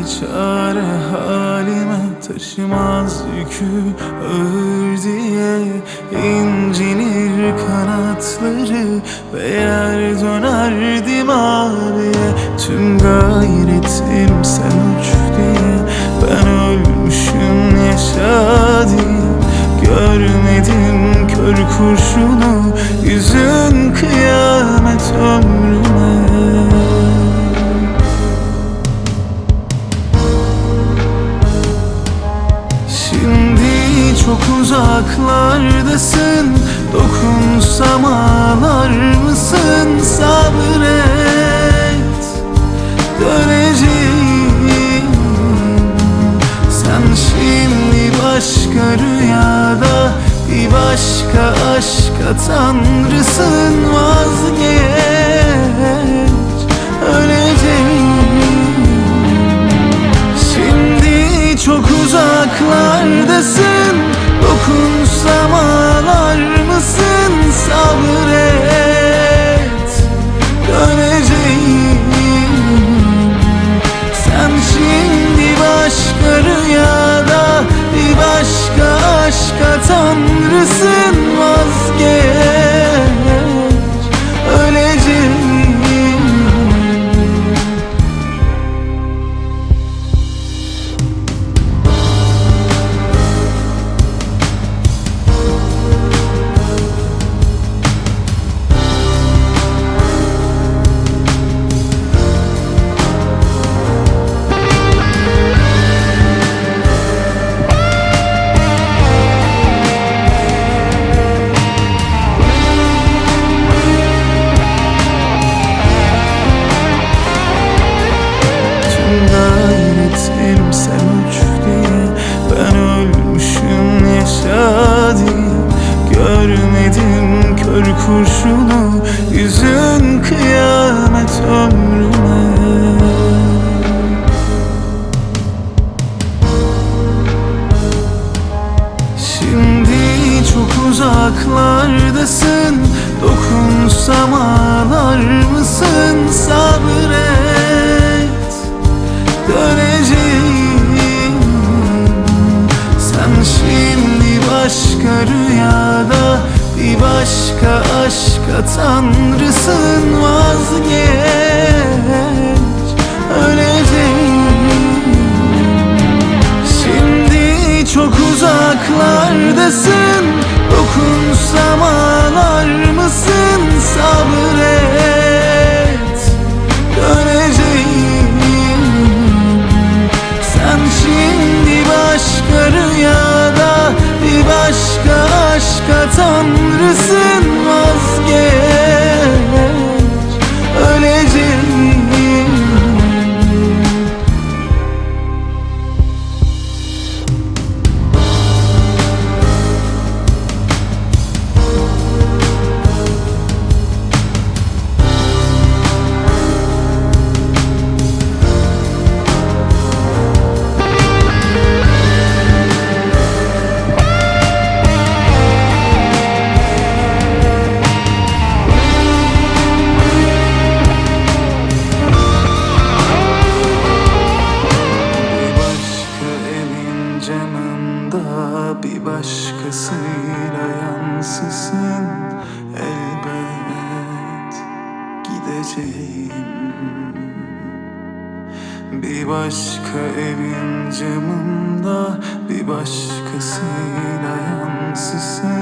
çare halime, taşımaz yükü ağır diye incinir kanatları ve yer dönerdim abiye. Tüm gayretim sen uç diye, ben ölmüşüm yaşa diye. Görmedim kör kurşunu, yüzün kıyamet ömrüme. Şimdi çok uzaklardasın, dokunsam ağlar mısın? Sabret, döneceğim. Sen şimdi başka rüyada, bir başka aşka tanrısın. Vazgeç, öleceğim. Şimdi çok uzaklardasın, dokunsam ağlar mısın? Sabret, döneceğim. Sen şimdi başka rüyada, bir başka aşka tanrısın. Vazgeç, öleceğim. Gayretim sen uç diye, ben ölmüşüm yaşa diye. Görmedim kör kurşunu, yüzün kıyamet ömrüme. Şimdi çok uzaklardasın, dokunsam ağlar mısın? Sabret, döneceğim. Sen şimdi başka rüyada, bir başka aşka tanrısın. Vazgeç, öleceğim. Şimdi çok uzaklardasın, dokunsam ağlar mısın? Sabret, döneceğim. Sen şimdi başka rüyada, bir başka aşka tanrısın. Vazgeç, öleceğim. Bir başkasıyla yansısın, elbet gideceğim. Bir başka evin camında, bir başkasıyla yansısın.